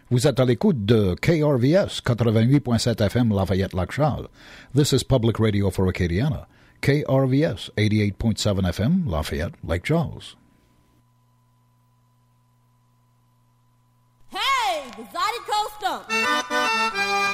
Vous êtes à l'écoute de KRVS 88.7 FM Lafayette-Lac-Charles. This is Public Radio for Acadiana. KRVS 88.7 FM Lafayette-Lake Charles. Hey, the Zydeco Stump.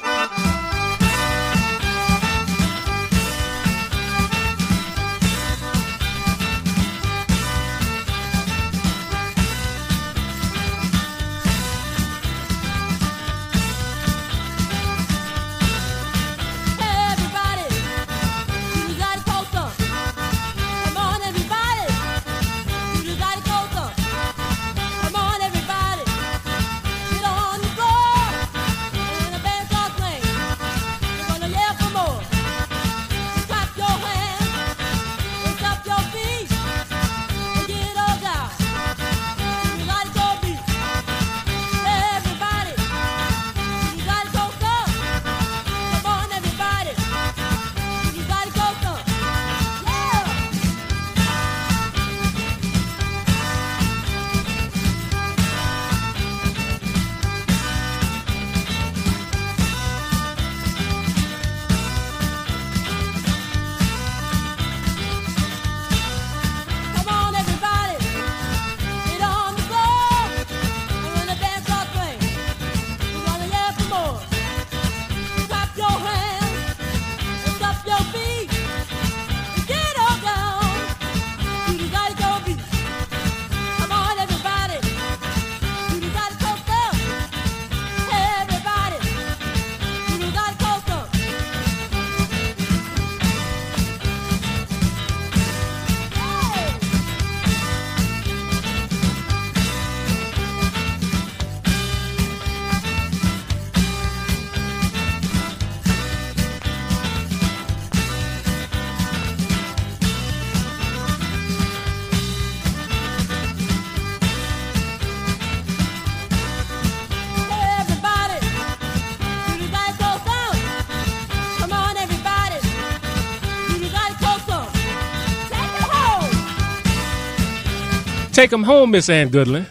Take 'em home, Miss Ann Goodlin.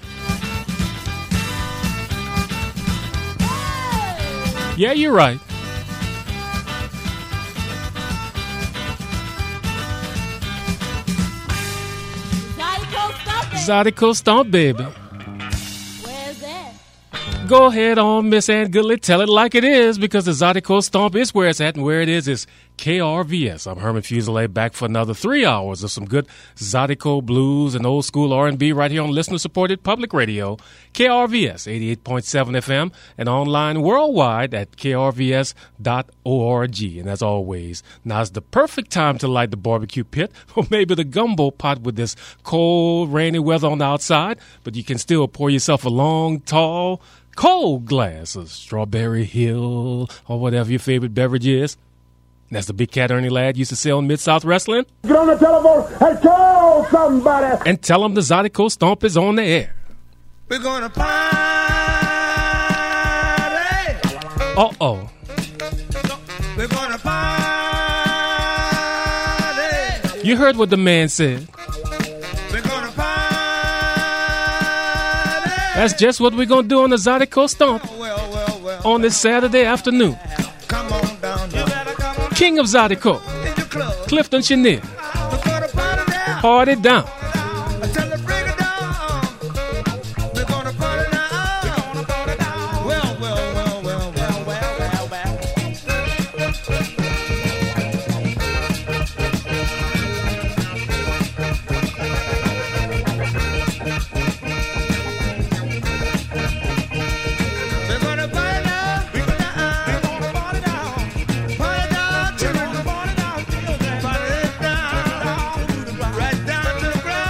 Yeah, you're right. Zydeco Stomp, baby. Where's that? Go ahead on, Miss Ann Goodlin. Tell it like it is, because the Zydeco Stomp is where it's at, and where it is KRVS. I'm Herman Fuselier, back for another 3 hours of some good Zydeco blues and old school R&B right here on listener-supported public radio, KRVS 88.7 FM, and online worldwide at krvs.org. And as always, now's the perfect time to light the barbecue pit or maybe the gumbo pot with this cold, rainy weather on the outside, but you can still pour yourself a long, tall, cold glass of Strawberry Hill or whatever your favorite beverage is. That's the Big Cat Ernie Ladd used to say on Mid-South Wrestling. Get on the telephone and call somebody. And tell them the Zydeco Stomp is on the air. We're gonna party. Uh-oh. We're gonna party. You heard what the man said. We're gonna party. That's just what we're gonna do on the Zydeco Stomp on this Saturday afternoon. Come on down. You better come on. King of Zydeco, Clifton Chenier. Party down. Right down to the ground.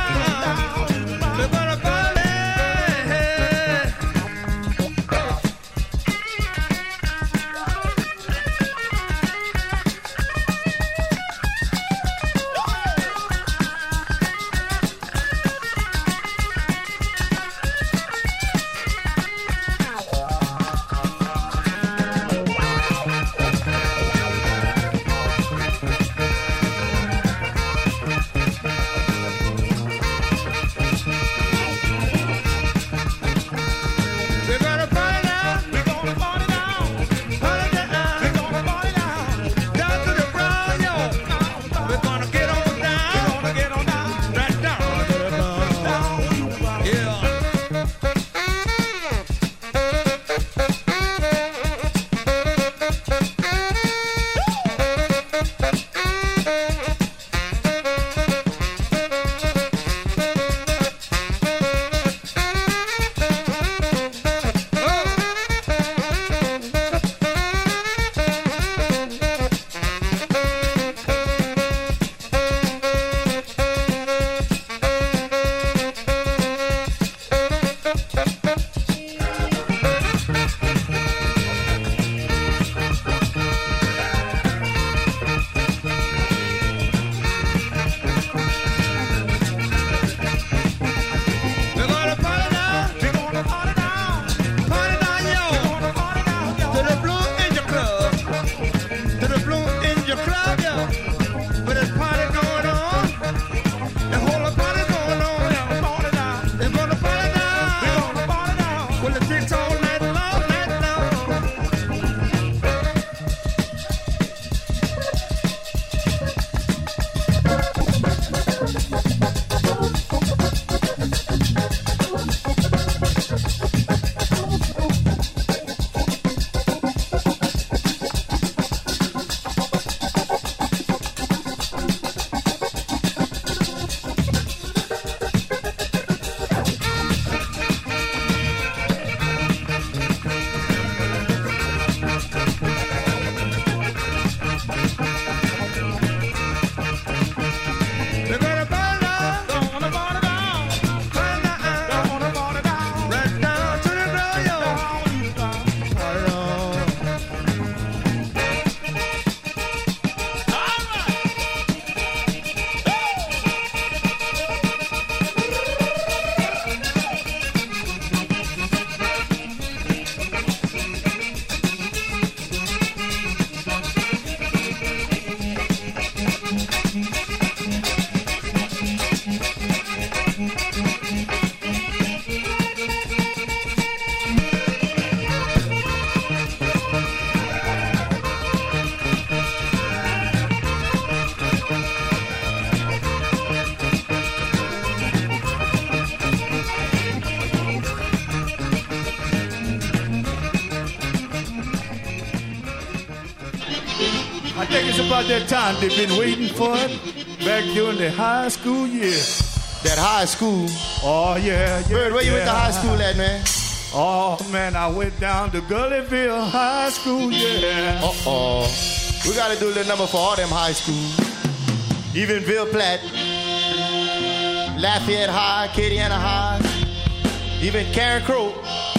I think it's about that time. They've been waiting for it back during the high school years. That high school. Oh, yeah. Bird, where you went to high school at, man? Oh, man, I went down to Gullyville High School, yeah. Uh-oh. We got to do a little number for all them high schools. Even Ville Platte, Lafayette High, Acadiana High, even Karen Crow.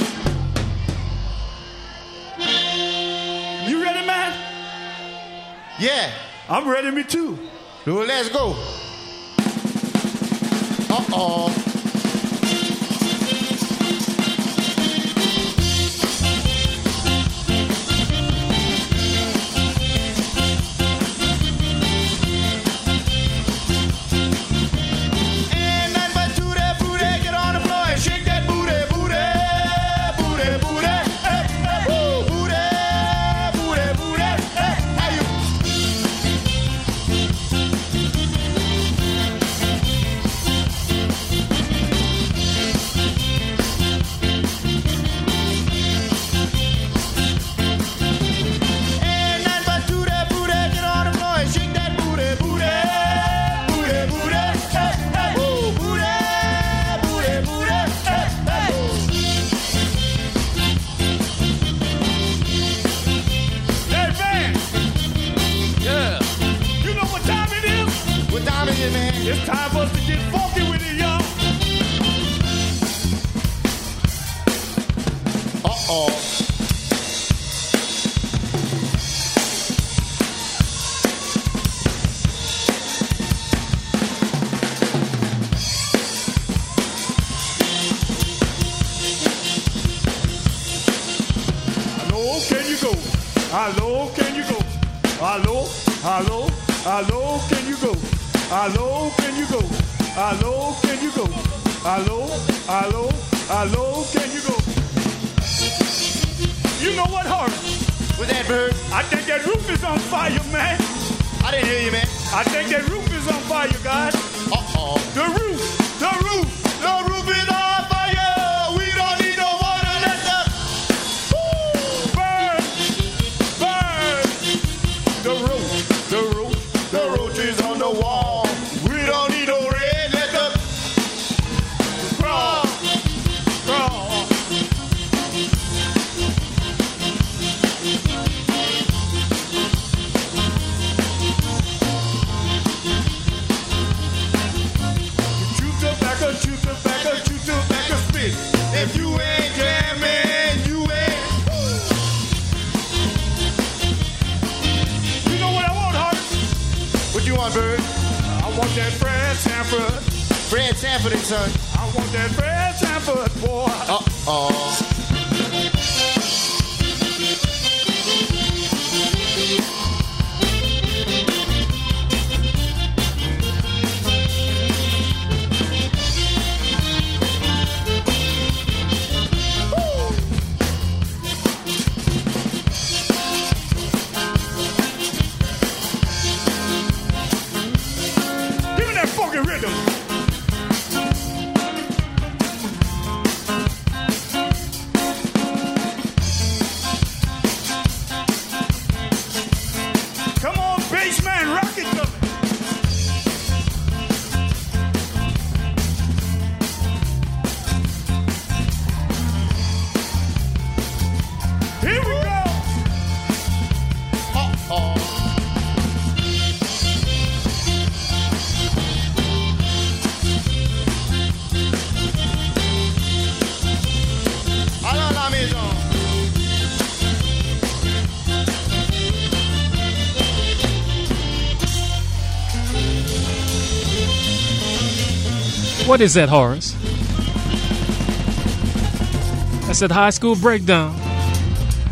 You ready, man? Yeah. I'm ready, me too. Well, let's go. Uh-oh. It's time for us to get funky with it, y'all. Uh-oh. Hello, can you go? Hello, can you go? Hello, hello, hello, can you go? Hello, can you go? Hello, can you go? Hello, hello, hello, can you go? You know what, Harvey? What's that, Bird? I think that roof is on fire, man. I didn't hear you, man. I think that roof is on fire, guys. Uh-oh. The roof is on fire. We don't need no water. Let the burn. The roach is on the wall. We don't need no rain. Let the crawl. Chew tobacco, spit. If you ain't jamming, you ain't. You know what I want, Hart? What you want, Bird? I want that Fred Sanford. Fred Sanford and son. I want that Fred Sanford, boy. Uh-oh. Give me that funky rhythm. Come on, bassman, rock it to me. Here we go. Uh-oh. Alors la maison. What is that, Horace? That's that high school breakdown.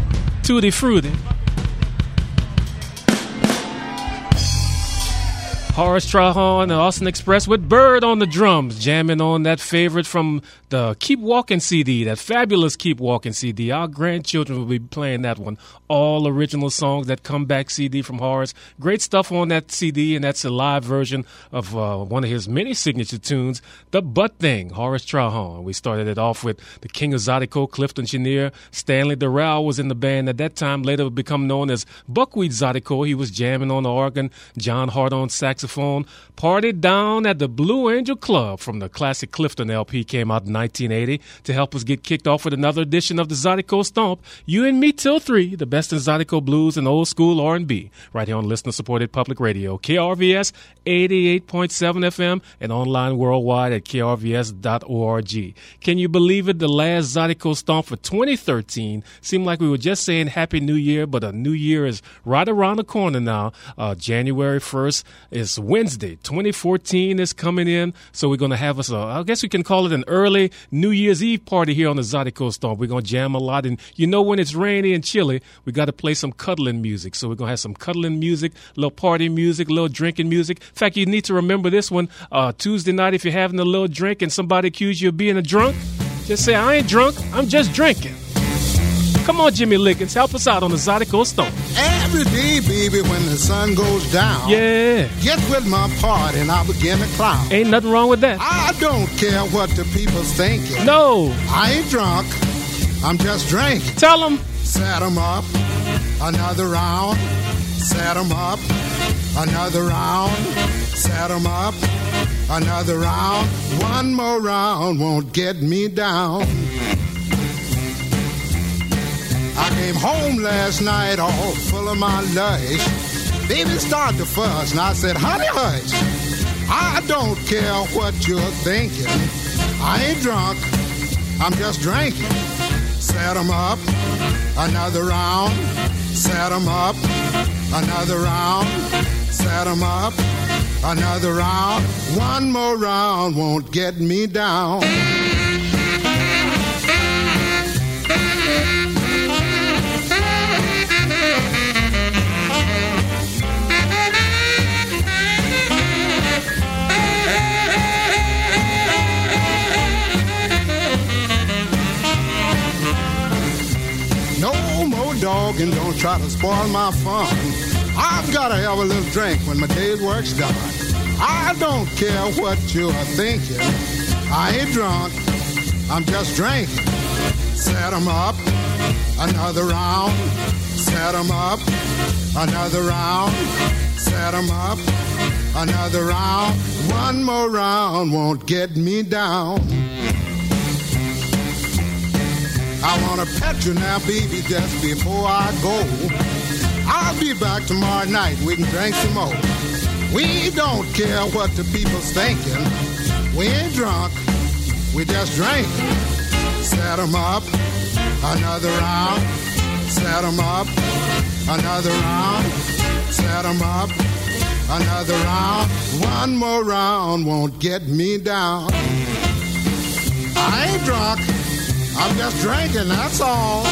Tutti Frutti. Horace Trahan and Austin Express with Bird on the drums, jamming on that favorite from the Keep Walking CD, that fabulous Keep Walking CD. Our grandchildren will be playing that one. All original songs, that comeback CD from Horace. Great stuff on that CD, and that's a live version of one of his many signature tunes, The Butt Thing, Horace Trahan. We started it off with the King of Zydeco, Clifton Chenier. Stanley Durrell was in the band at that time, later would become known as Buckwheat Zydeco. He was jamming on the organ, John Hart on saxophone. Partied down at the Blue Angel Club from the classic Clifton LP, came out in 1980 to help us get kicked off with another edition of the Zydeco Stomp. You and Me Till 3, the best in Zydeco blues and old school R&B, right here on listener-supported public radio, KRVS 88.7 FM and online worldwide at krvs.org. Can you believe it? The last Zydeco Stomp for 2013 seemed like we were just saying Happy New Year, but a new year is right around the corner now. January 1st is Wednesday. 2014 is coming in, so we're going to have us I guess we can call it an early New Year's Eve party here on the Zydeco Stomp. We're going to jam a lot, and you know when it's rainy and chilly, we got to play some cuddling music. So we're going to have some cuddling music, a little party music, a little drinking music. In fact, you need to remember this one. Tuesday night, if you're having a little drink and somebody accuses you of being a drunk, just say, I ain't drunk, I'm just drinking. Come on, Jimmy Lickens, help us out on the Zydeco Stomp. Every day, baby, when the sun goes down, yeah, get with my party and I'll begin to clown. Ain't nothing wrong with that. I don't care what the people's thinking. No. I ain't drunk, I'm just drinking. Tell them. Set 'em up, another round. Set 'em up, another round. Set 'em up, another round. One more round won't get me down. I came home last night all full of my lush. Baby started to fuss, and I said, honey, hush. I don't care what you're thinking. I ain't drunk, I'm just drinking. Set 'em up, another round. Set 'em up, another round. Set 'em up, another round. One more round won't get me down. No more dogging, don't try to spoil my fun. I've gotta have a little drink when my day's work's done. I don't care what you're thinking. I ain't drunk, I'm just drinking. Set 'em up, another round. Set 'em up, another round. Set 'em up, another round. One more round won't get me down. I wanna pet you now, baby, just before I go. I'll be back tomorrow night, we can drink some more. We don't care what the people's thinking. We ain't drunk, we just drink. Set 'em up, another round. Set 'em up, another round. Set 'em up, another round. One more round won't get me down. I ain't drunk, I'm just drinking, that's all.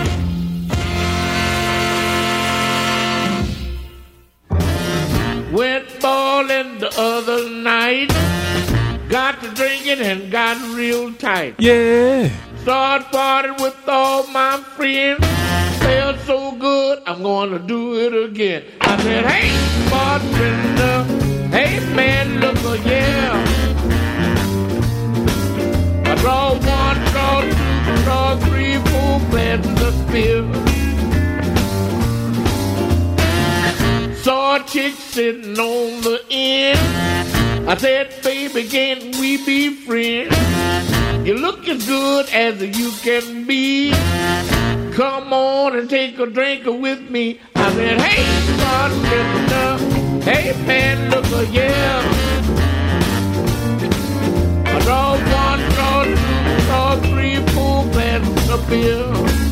Went bowling the other night. Got to drinking and got real tight. Yeah. Started partying with all my friends. Felt so good, I'm gonna do it again. I said, hey, bartender, hey, man, look, yeah. I draw one, draw two, draw three, four glasses of beer. Saw a chick sitting on the end. I said, baby, can't we be friends? You look as good as you can be. Come on and take a drink with me. I said, hey, bartender, hey, man, look, yeah. I draw one, draw two, draw three, four glasses of beer.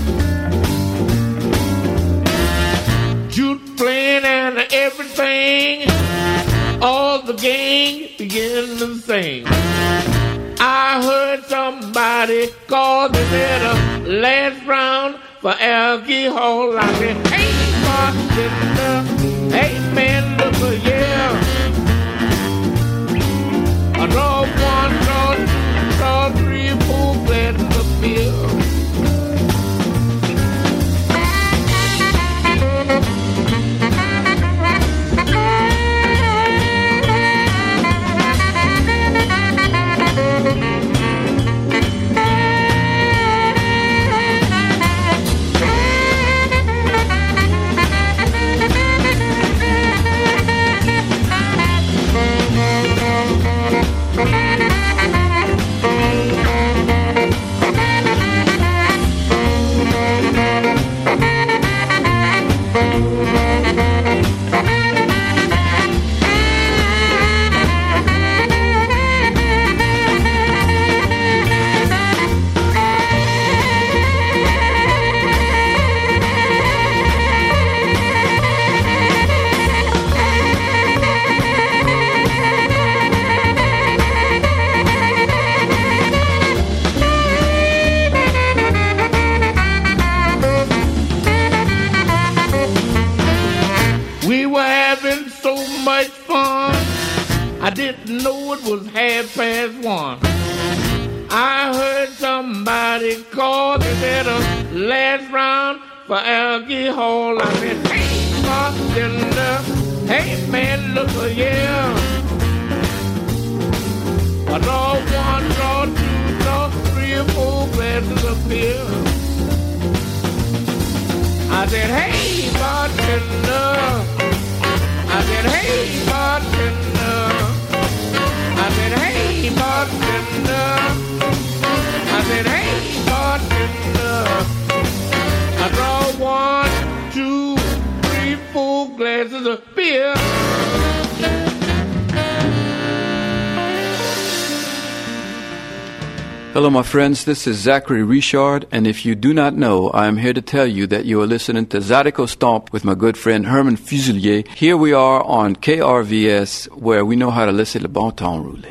Jute playing and everything. All the gang began to sing. I heard somebody call the winner last round for alcohol. I said, hey, bartender, hey, man, look, yeah. one, draw two, draw three, four glasses of beer. We were having so much fun, I didn't know it was 1:30. I heard somebody call, they said a last round for alcohol. I said, hey, bartender, hey man, look here. I draw one, draw two, draw three or four glasses of beer. I said, hey, bartender. I said, hey, bartender. I said, hey, bartender. I said, hey, bartender. I draw one, two, three, four glasses of beer. Hello, my friends. This is Zachary Richard, and if you do not know, I am here to tell you that you are listening to Zydeco Stomp with my good friend Herman Fuselier. Here we are on KRVS, where we know how to listen to Bon Temps Roulé.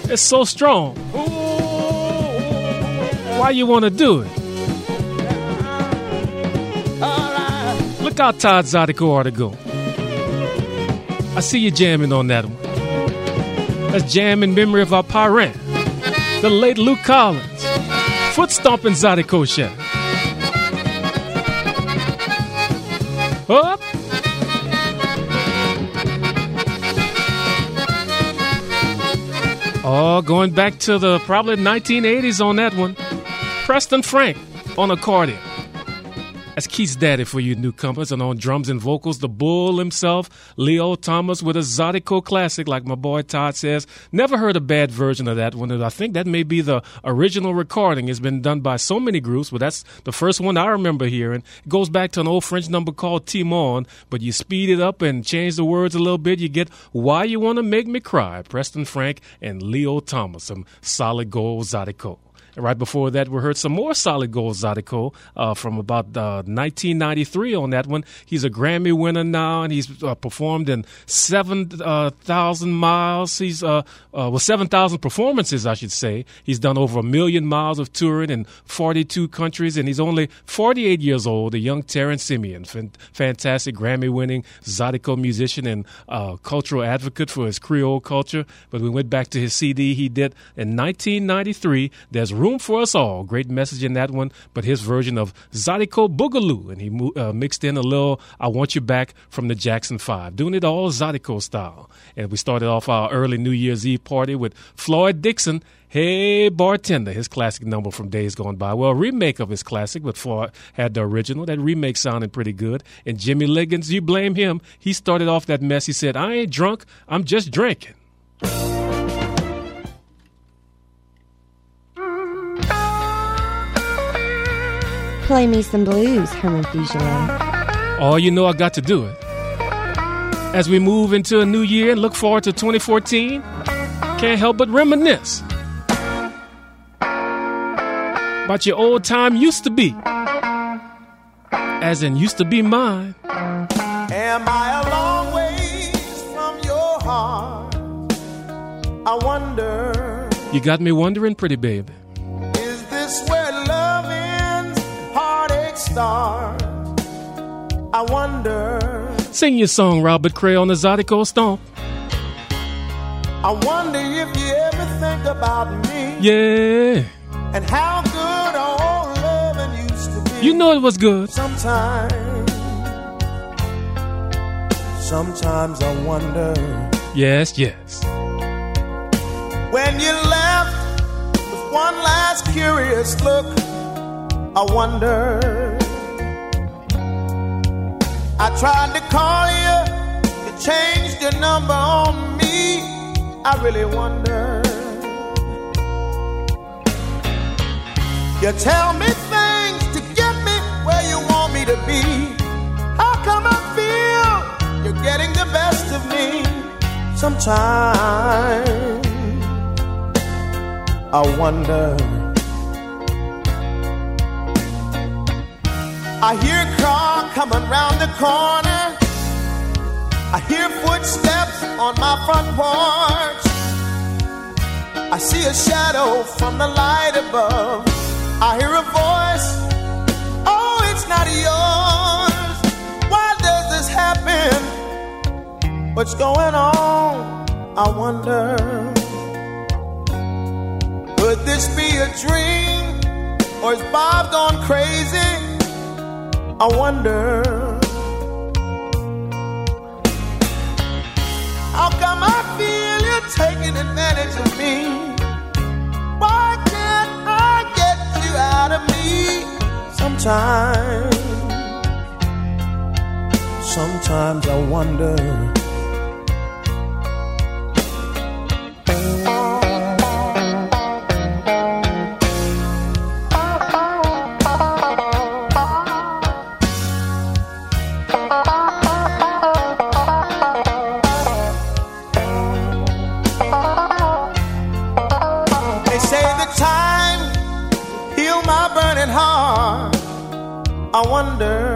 It's so strong. Why you want to do it? Look how Todd Zydeco ought to go. I see you jamming on that one. Let's jam in memory of our parent, the late Luke Collins. Foot stomping Zydeco show. Up. Oh, going back to the probably 1980s on that one. Preston Frank on accordion. That's Keith's daddy for you newcomers. And on drums and vocals, the bull himself, Leo Thomas, with a Zydeco classic, like my boy Todd says. Never heard a bad version of that one. I think that may be the original recording. It's been done by so many groups, but that's the first one I remember hearing. It goes back to an old French number called Timon, but you speed it up and change the words a little bit. You get Why You Want to Make Me Cry, Preston Frank and Leo Thomas, some solid gold Zydeco. Right before that, we heard some more solid gold Zydeco from about 1993 on that one. He's a Grammy winner now, and he's performed in 7,000 miles. He's 7,000 performances, I should say. He's done over 1 million miles of touring in 42 countries, and he's only 48 years old, a young Terrence Simeon, fantastic Grammy-winning Zydeco musician and cultural advocate for his Creole culture. But we went back to his CD he did in 1993. There's Room for Us All. Great message in that one, but his version of Zydeco Boogaloo, and he mixed in a little I Want You Back from the Jackson 5, doing it all Zydeco style. And we started off our early New Year's Eve party with Floyd Dixon, Hey Bartender, his classic number from days gone by. Well, a remake of his classic, but Floyd had the original. That remake sounded pretty good. And Jimmy Liggins, you blame him. He started off that mess. He said, I ain't drunk, I'm just drinking. Play me some blues, Herman Fugere. Oh, you know I got to do it. As we move into a new year and look forward to 2014, can't help but reminisce about your old time used to be, as in used to be mine. Am I a long ways from your heart? I wonder. You got me wondering, pretty baby. Is this where love ends, heartache starts? I wonder. Sing your song, Robert Cray, on the Zydeco Stomp. I wonder if you ever think about me. Yeah. And how good our old loving used to be. You know it was good. Sometimes I wonder. Yes, yes. When you left with one last curious look, I wonder. I tried to call you, you changed your number on me. I really wonder. You tell me things to get me where you want me to be. How come I feel you're getting the best of me? Sometimes I wonder. I hear a car coming round the corner. I hear footsteps on my front porch. I see a shadow from the light above. I hear a voice, oh, it's not yours. Why does this happen? What's going on? I wonder. Could this be a dream? Or is Bob gone crazy? I wonder. How come I feel you're taking advantage of me? Why can't I get you out of me? Sometimes I wonder. I wonder,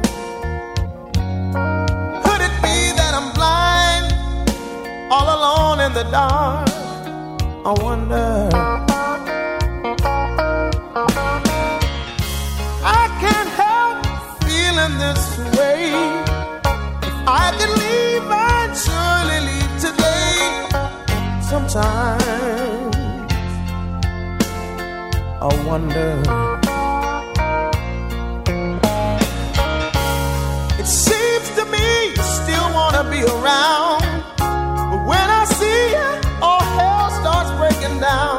could it be that I'm blind, all alone in the dark? I wonder. I can't help feeling this way. If I could leave, I'd surely leave today. Sometimes I wonder. It seems to me you still wanna be around, but when I see you, all hell starts breaking down.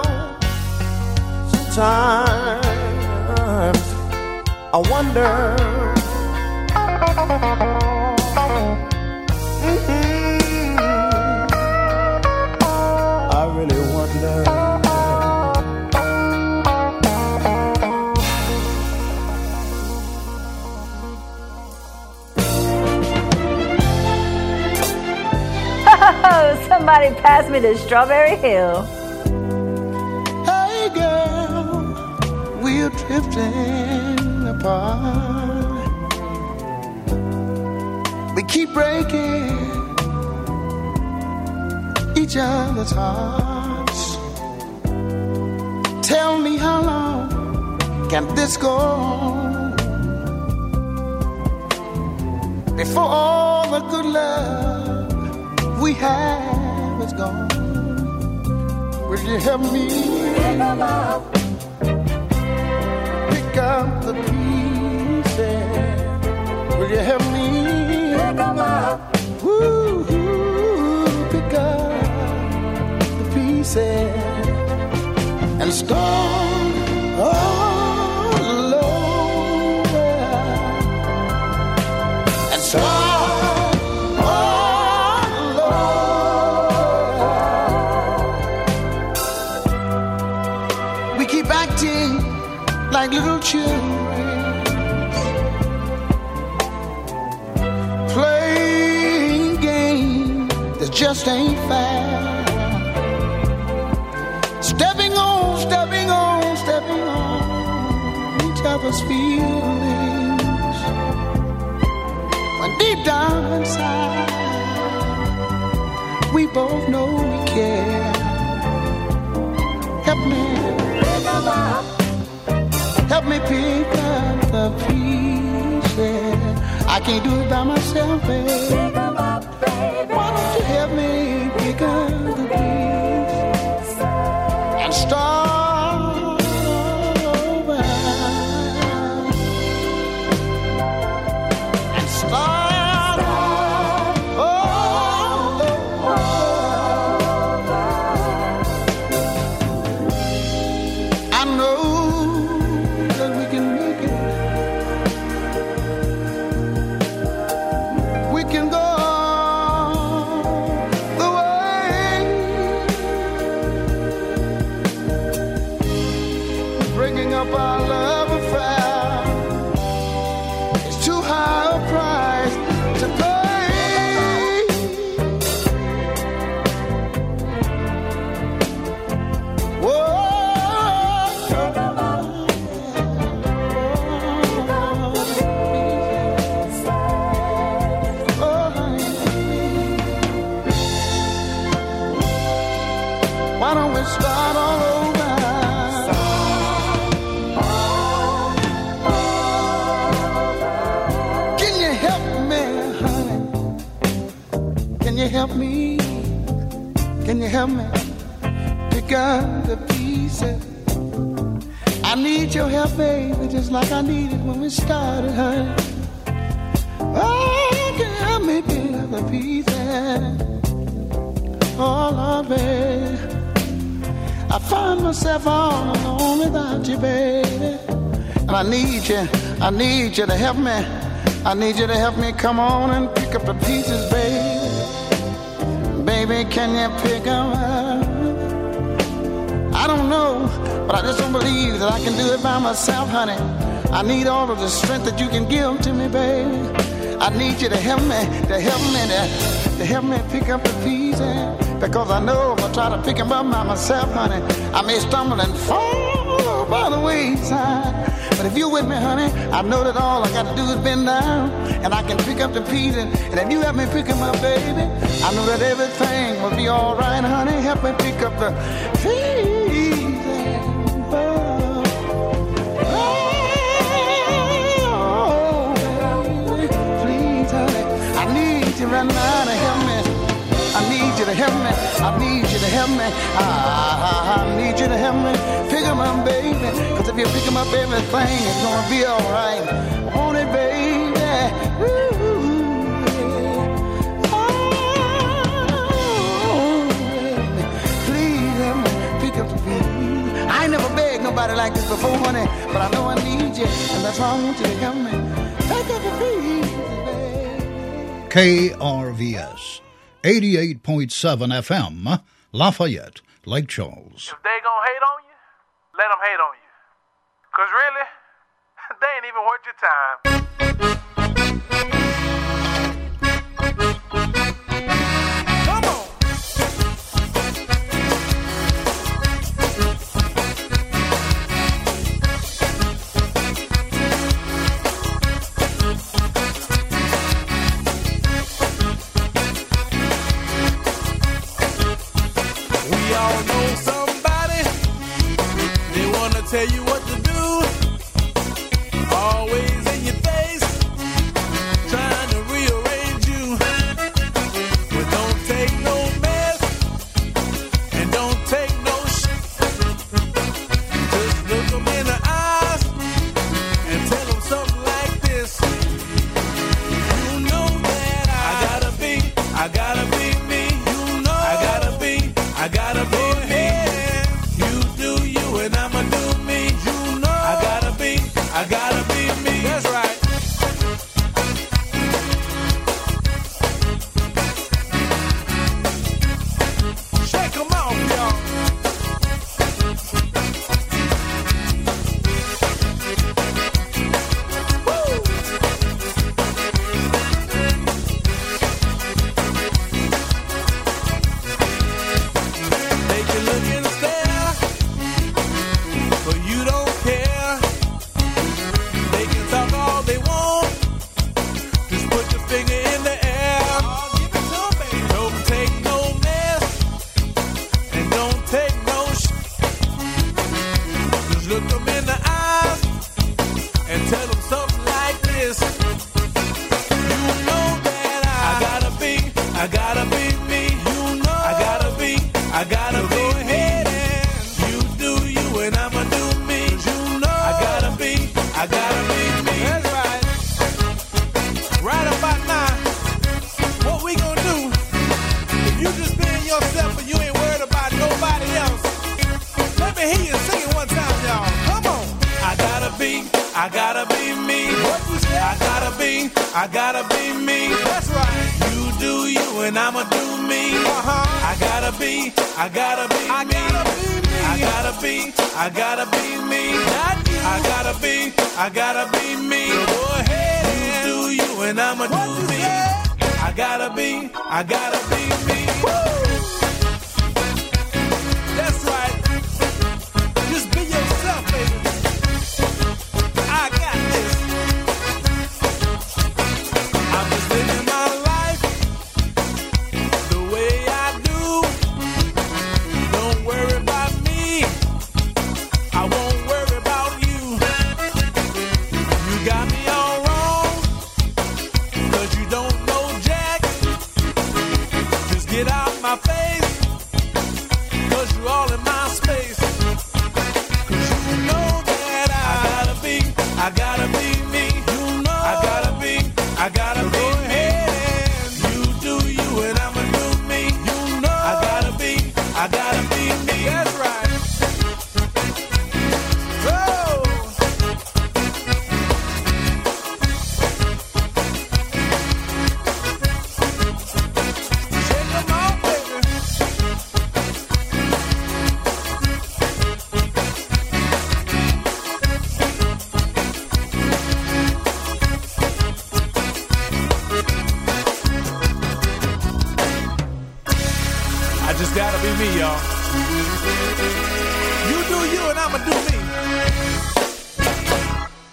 Sometimes I wonder. I really wonder. Oh, somebody pass me the Strawberry Hill. Hey girl, we're drifting apart. We keep breaking each other's hearts. Tell me how long can this go on before all the good love we have is gone? Will you help me pick up the pieces? Will you help me pick up the pieces and start all over and start all over? We keep acting like little children, playing games that just ain't fair. Stepping on, stepping on, stepping on each other's feelings, when deep down inside we both know we care. Help me, help me pick up the pieces. I can't do it by myself, baby. Why don't you help me pick up the pieces and start over and start all over. I know that we can make it. We can go the way, bringing up our love affair. It's too high a price to pay. Why don't we start all over? Can you help me, honey? Can you help me? Can you help me pick up the pieces? I need your help, baby, just like I needed when we started, honey. Oh, can you help me pick up the pieces? Oh, Lord, baby, I find myself all alone without you, baby. And I need you to help me. I need you to help me come on and pick up the pieces, baby. Baby, can you pick them up? I don't know, but I just don't believe that I can do it by myself, honey. I need all of the strength that you can give to me, baby. I need you to help me, to help me pick up the pieces. Because I know if I try to pick them up by myself, honey, I may stumble and fall by the wayside. But if you're with me, honey, I know that all I got to do is bend down, and I can pick up the pieces. And if you help me pick him up, baby, I know that everything will be all right, honey. Help me pick up the pieces. Oh, baby, please, honey, I need you right now to help me. I need you to help me. I need you to help me. I need you to help me. Pick him up, baby. Cause if you pick him up, everything is gonna be alright. Won't it, baby? Ooh, oh, baby. Please help me pick up the pieces. I ain't never begged nobody like this before, honey. But I know I need you. And that's why I want you to help me. Pick up the pieces, baby. KRVS 88.7 FM, Lafayette, Lake Charles. If they gonna hate on you, let them hate on you. Cause really, they ain't even worth your time. Come on. Tell you what to do, always in your face, trying to rearrange you. But don't take no mess, and don't take no shit. Just look them in the eyes, and tell them something like this. You know that I gotta be me. You know I gotta be me. You do you, and I'ma do me. I gotta be me. That's right. Shake 'em off, y'all. Woo! They can look and stare, but you don't care. Talk all they want. Just put your finger in the air. Give it to 'em, baby. Don't take no mess, and don't take no shit. Just look them in the eyes and tell them something like this. You know that I gotta be me. You know I gotta be go ahead and you do you, and I'ma do me. You know I gotta be me. That's right. Right about now, what we gonna do? If you just being yourself and you ain't worried about nobody else, let me hear you sing it one time, y'all. Come on. I gotta be me. What you say? I gotta be me. That's right. You do you and I'ma do me. I gotta be me. I gotta be me. Not you. I gotta be me. So go ahead. You do you and I'ma do me. I gotta be me. Woo! That's right. Just be yourself, baby. I got this. I'm just living my life the way I do. Don't worry about me. I won't worry about you. You got me all wrong, 'cause you don't know Jack. Just get out my face, 'cause you're all in my space. 'Cause you know that I gotta be me. You know I gotta be go ahead and you do you and I'ma do me. You know I gotta be me. That's right. Oh. Shake 'em off, baby. I just gotta be me, y'all. You do you and I'ma do me.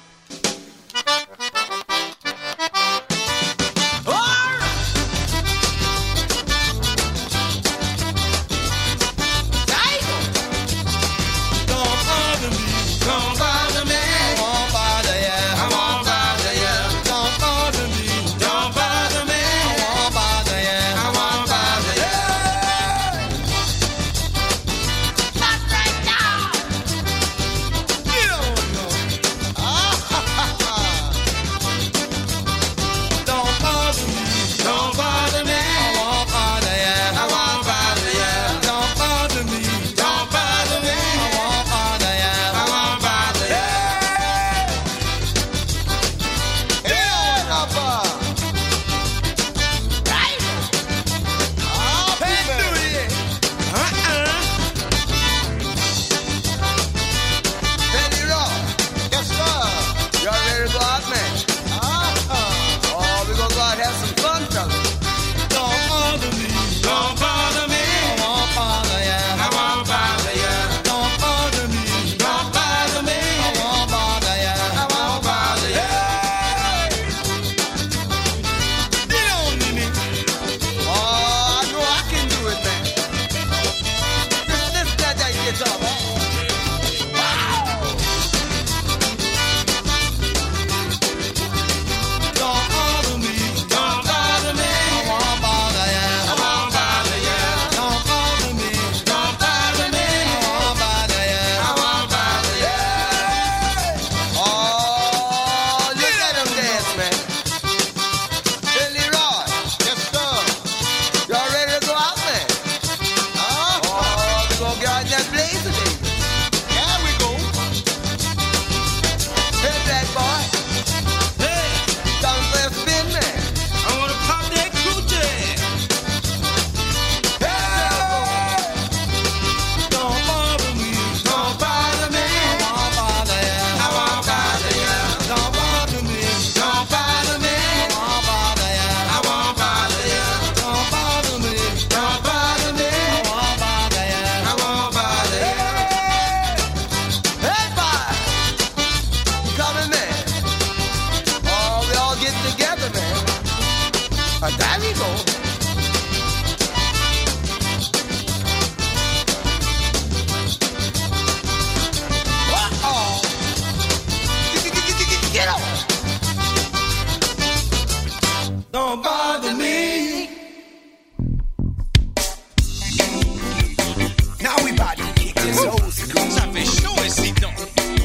Now we about to kick this old school. Ça fait chaud ici donc.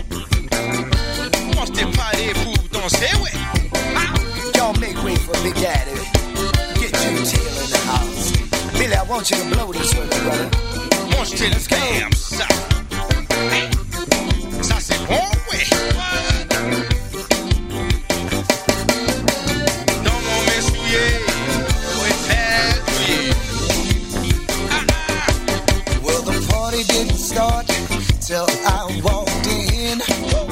On s'était parlé pour danser, ouais. Y'all make way for Big Daddy. Get you tail in the house. Billy, I want you to blow this one, brother. Moi je te le gamme, ça. Ça c'est bon, ouais. Dans mon messouillé, ouais, fait Well, the party didn't start till I walked in.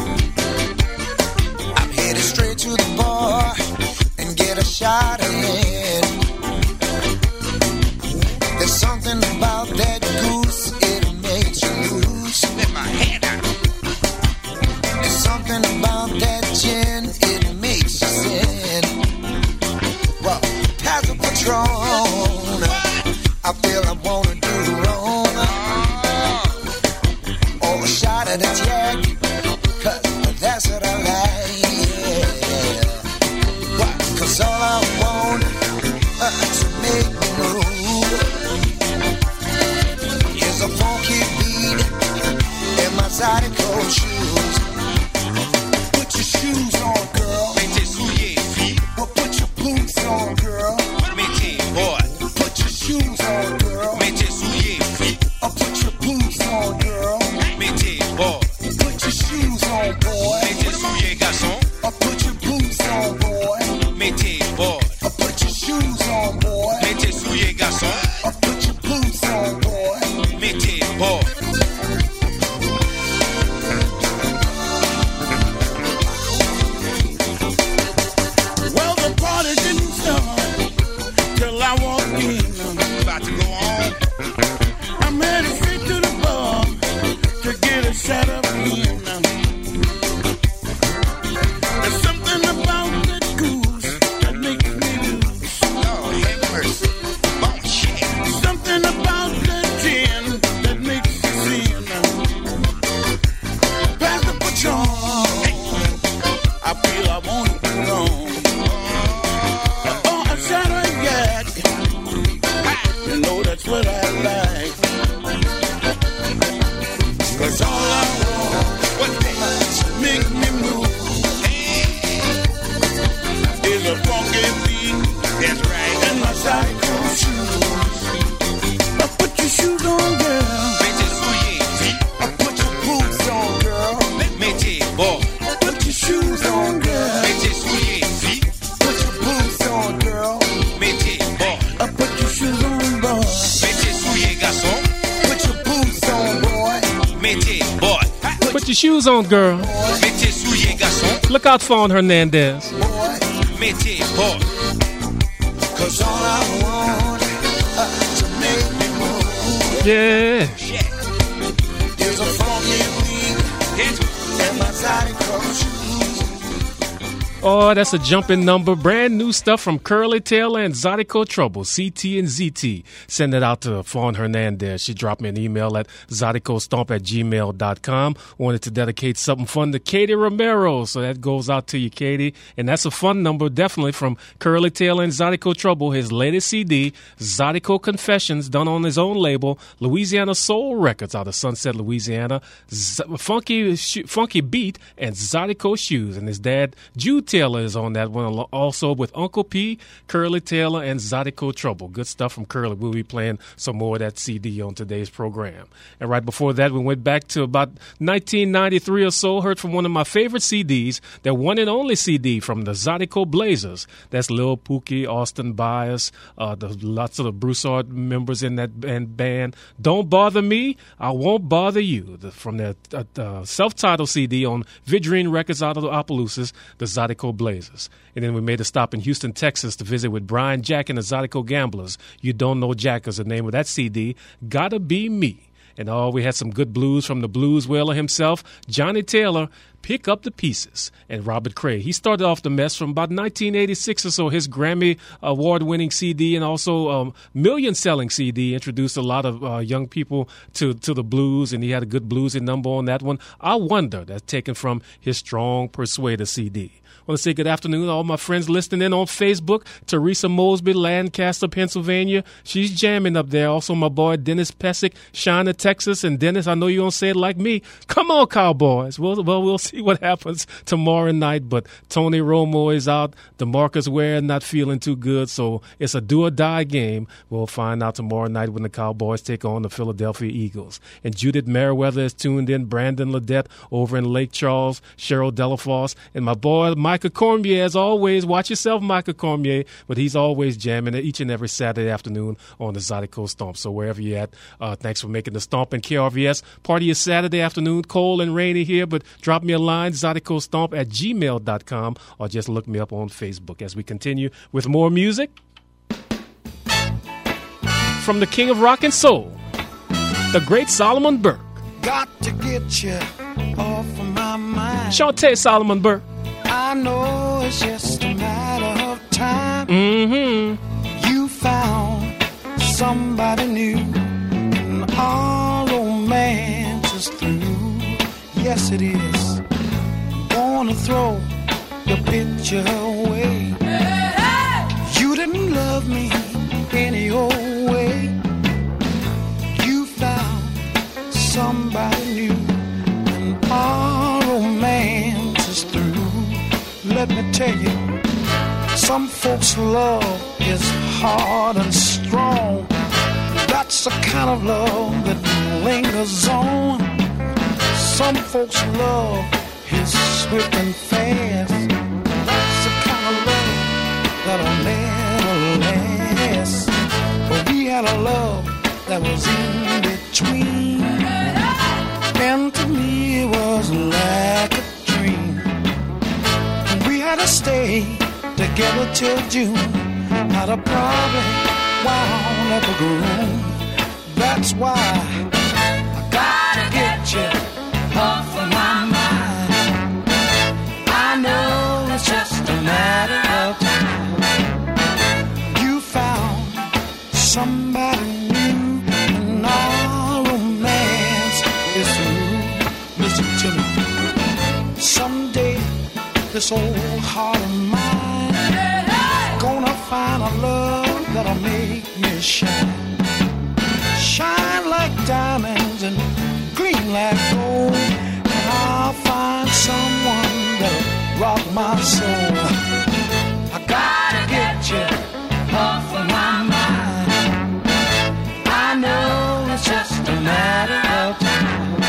I'm headed straight to the bar and get a shot in. There's something about that goose, it makes you loose. Let my hand out. There's something about that gin, it makes you sin. Well, pass a Patron, I feel I wanna do wrong. Or a shot of the Jack, 'cause that's what I like. Why? 'Cause all I want to make me move is a funky beat in my Zydeco shoes. Put your shoes on, girl. Mets tes souliers, fille. Well, put your boots on, girl. Mets tes boys. Put your shoes on, girl. Mets tes souliers, fille. Put your boots on, girl. Mets tes boys. Put your shoes on, boy. Mets tes souliers, garçon. Put your boots on, boy. Mets tes boys. Put your shoes on, boy. Mets tes souliers, garçon. Put your boots on, boy. Mets tes boys. Well, the party didn't start till I walked in. About to go on. I'm headed straight to the bar to get a shot of gin. There's something about that goose that makes me loose. Lord have mercy. Bon shit. Something about that gin that makes you sin. Pass the Patron. I feel I want it wrong. Oh, a shot of yak. You know that's what I like. 'Cause all I want to make me move is a funky beat. That's right. And my Zydeco shoes. Put your shoes on, girl. Mets tes souliers, fille. Put your boots on, girl. Mets tes boys. Put your shoes on, girl. Mets tes souliers, fille. Put your boots on, girl. Mets tes boys. Put your shoes on, boy. Mets tes souliers, garçon. Put your boots on, boy. Mets tes boys. Put your shoes on, girl. Mets tes souliers, garçon. Look out, Fawn Hernandez. Mets tes boys. 'Cause all I want to make me move Yeah. is a funky beat in my Zydeco shoes. Oh, that's a jumping number. Brand new stuff from Curly Taylor and Zydeco Trouble, CT and ZT. Send it out to Fawn Hernandez. She dropped me an email at zydecostomp@gmail.com. Wanted to dedicate something fun to Katie Romero. So that goes out to you, Katie. And that's a fun number, definitely, from Curly Taylor and Zydeco Trouble. His latest CD, Zydeco Confessions, done on his own label, Louisiana Soul Records out of Sunset, Louisiana. Funky beat and Zydeco shoes. And his dad, Jude Taylor, is on that one, also with Uncle P, Curly Taylor, and Zydeco Trouble. Good stuff from Curly. We'll be playing some more of that CD on today's program. And right before that, we went back to about 1993 or so, heard from one of my favorite CDs, their one and only CD from the Zydeco Blazers. That's Lil Pookie, Austin Byers, lots of the Broussard members in that band. Don't Bother Me, I Won't Bother You, from their self-titled CD on Vidrine Records out of the Opelousas, the Zydeco Blazers. And then we made a stop in Houston, Texas to visit with Brian Jack and the Zydeco Gamblers. You Don't Know Jack is the name of that CD. Gotta Be Me. And we had some good blues from the blues whaler himself, Johnny Taylor, Pick Up the Pieces. And Robert Cray, he started off the mess from about 1986 or so. His Grammy award-winning CD and also million-selling CD introduced a lot of young people to the blues, and he had a good bluesy number on that one. I Wonder, that's taken from his Strong Persuader CD. I want to say good afternoon to all my friends listening in on Facebook. Teresa Mosby, Lancaster, Pennsylvania. She's jamming up there. Also, my boy Dennis Pesic, China, Texas. And Dennis, I know you don't say it like me. Come on, Cowboys. Well, we'll see what happens tomorrow night. But Tony Romo is out. DeMarcus Ware not feeling too good. So it's a do-or-die game. We'll find out tomorrow night when the Cowboys take on the Philadelphia Eagles. And Judith Merriweather is tuned in. Brandon Ledette over in Lake Charles. Cheryl Delafosse. And my boy Micah Cormier, as always. Watch yourself, Micah Cormier. But he's always jamming it each and every Saturday afternoon on the Zydeco Stomp. So wherever you're at, thanks for making the Stomp and KRVS. Party is Saturday afternoon, cold and rainy here, but drop me a line, ZydecoStomp@gmail.com, or just look me up on Facebook as we continue with more music from the King of Rock and Soul, the great Solomon Burke. Got to get you off of my mind. Chante Solomon Burke. I know it's just a matter of time. You found somebody new, and our romance is through. Yes, it is. Gonna throw your picture away. You didn't love me any old way. You found somebody new, and our romance is through. Let me tell you, some folks' love is hard and strong. That's the kind of love that lingers on. Some folks' love is swift and fast. That's the kind of love that'll never last. But we had a love that was in between, and to me it was like a dream. We had to stay together till June. Had a problem wound up a groove. That's why I gotta get you off of my mind. I know it's just a matter of time. You found somebody new, and our romance is through. Listen to me. Someday this old heart of mine gonna find a love that'll make me shine. Shine like diamonds and gleam like gold. And I'll find someone that'll rock my soul. I gotta get you off of my mind. I know it's just a matter of time.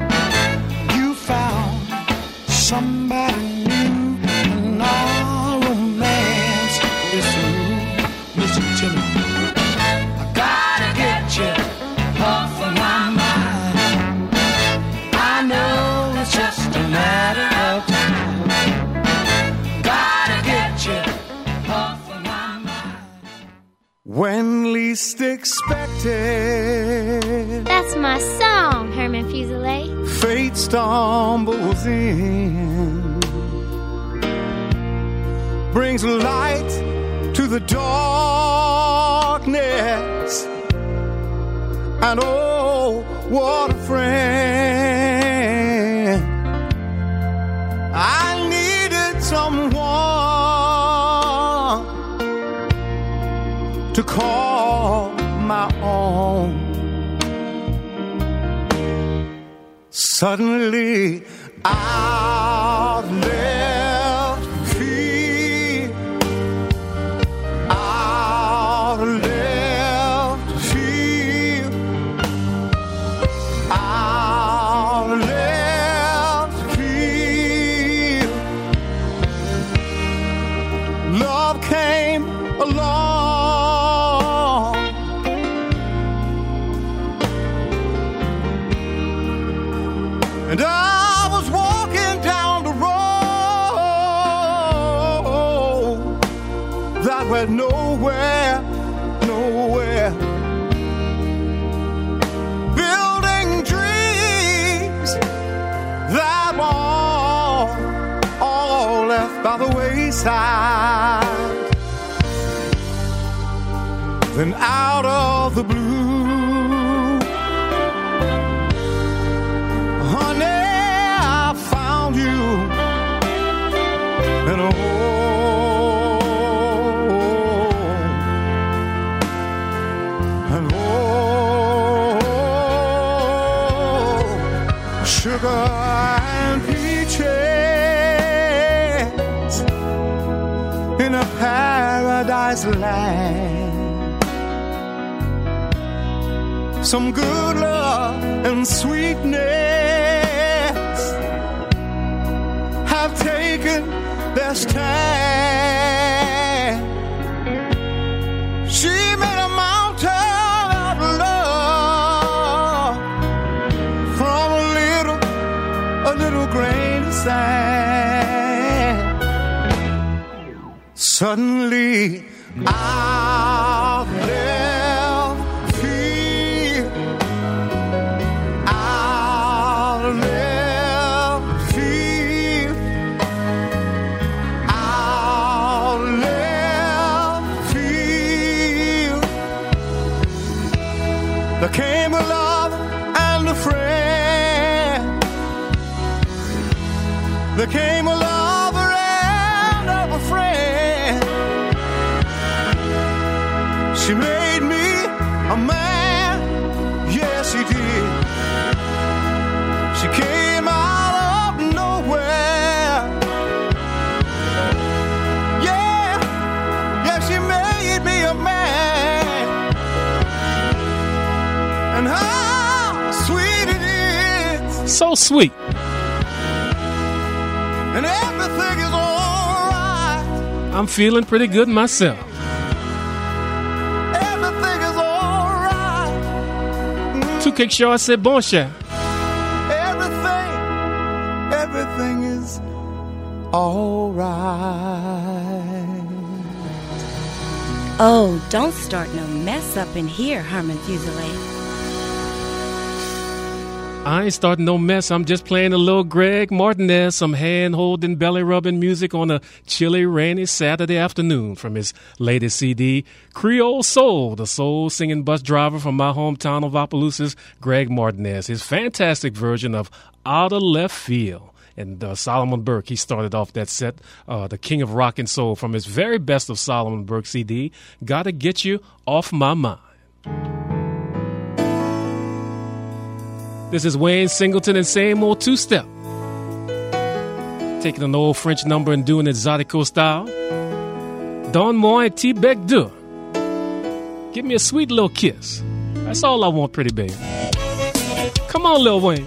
You found somebody new, and our romance is through. Listen to me. I gotta get you off of my mind. I know it's just a matter of time. Gotta get you off of my mind. When least expected, That's my song, Herman Fuselier. fate stumbles in, brings light to the darkness, and oh, what a friend. I needed someone to call my own. Suddenly out left field, out left field, out left field, love came along, and I was walking down the road that went nowhere, nowhere, building dreams that won't by the wayside. Then out of the blue, honey, I found you in a home. And oh, sugar and peaches in a paradise land. Some good love and sweetness have taken their stand. She made a mountain out of love from a little grain of sand. Suddenly, out there. There came a lover and a friend. There came a lover and a friend. She made me a man, yes she did. She came out of nowhere. Yeah, she made me a man. And how sweet it is. So sweet. And everything is alright. I'm feeling pretty good myself. Everything is alright. Tout quelque chose, c'est bon, cher. Everything is alright. Oh, don't start no mess up in here, Herman Fuselier. I ain't starting no mess. I'm just playing a little Greg Martinez, some hand-holding, belly-rubbing music on a chilly, rainy Saturday afternoon from his latest CD, Creole Soul, the soul-singing bus driver from my hometown of Opelousas, Greg Martinez. His fantastic version of Out of Left Field. And Solomon Burke, he started off that set, the King of Rock and Soul, from his very best of Solomon Burke CD, Gotta Get You Off My Mind. This is Wayne Singleton and Same Old Two-Step. Taking an old French number and doing it Zydeco style. Donne-moi un petit bec d'eau. Give me a sweet little kiss. That's all I want, pretty baby. Come on, Lil Wayne.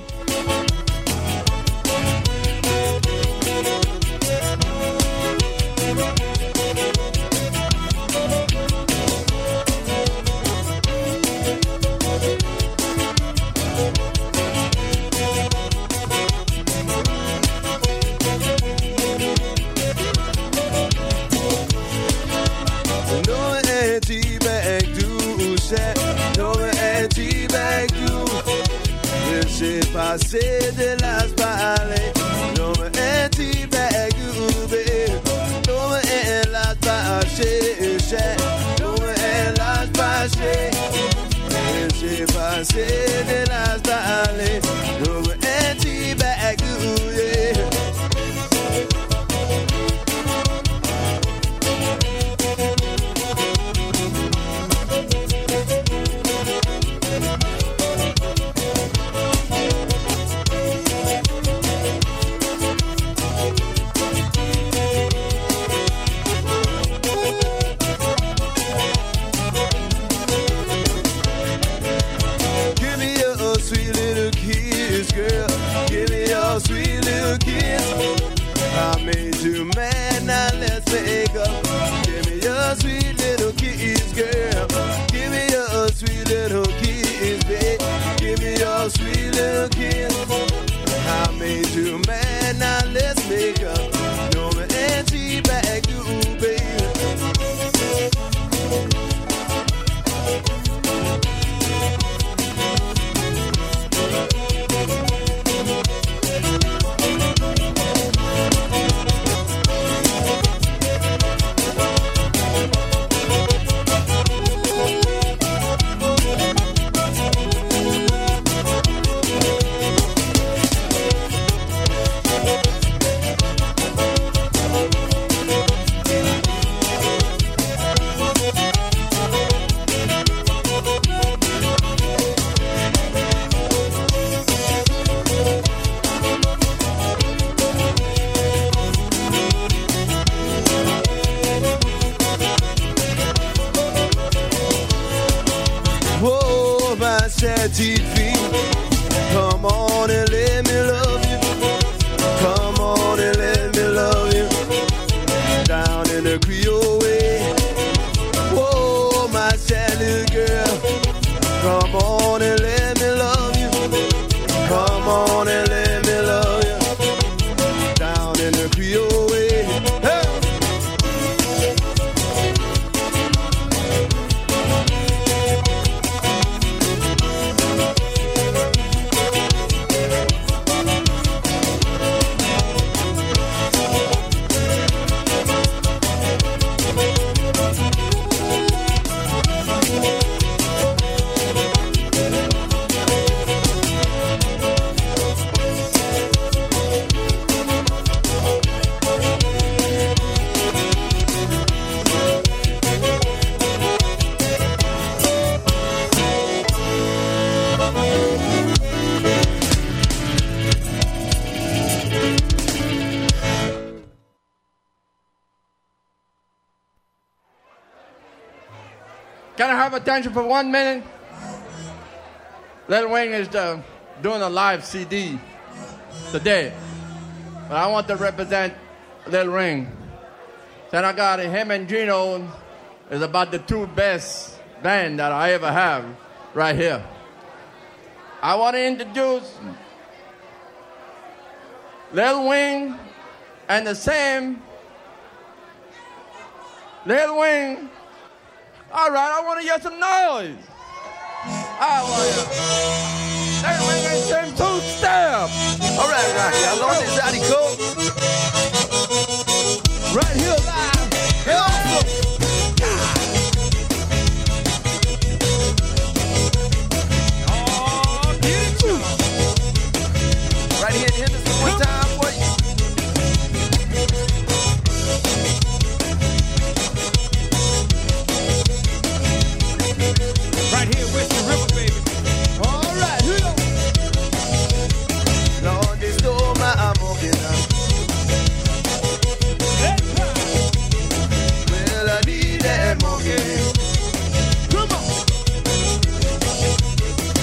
Passer de las balles, no me anti-bagube, no me en las baches, no me en las baches, laissez passer de las balles, no me anti-bagube. Give me shanty feet. Come on and let me love you. Come on and let me love you. Down in the Creole way. Whoa, my Sally girl. Come on and let me love you. Come on and let me love you. Down in the Creole way. Hey. Can I have attention for 1 minute? Lil Wayne is doing a live CD today. But I want to represent Lil Wayne. Then I got him and Gino is about the two best band that I ever have right here. I want to introduce Lil Wayne and the same Lil Wayne. All right, I want to hear some noise. I want to. Lil Wayne and same two-step. All right, Rocky. I love this Zydeco.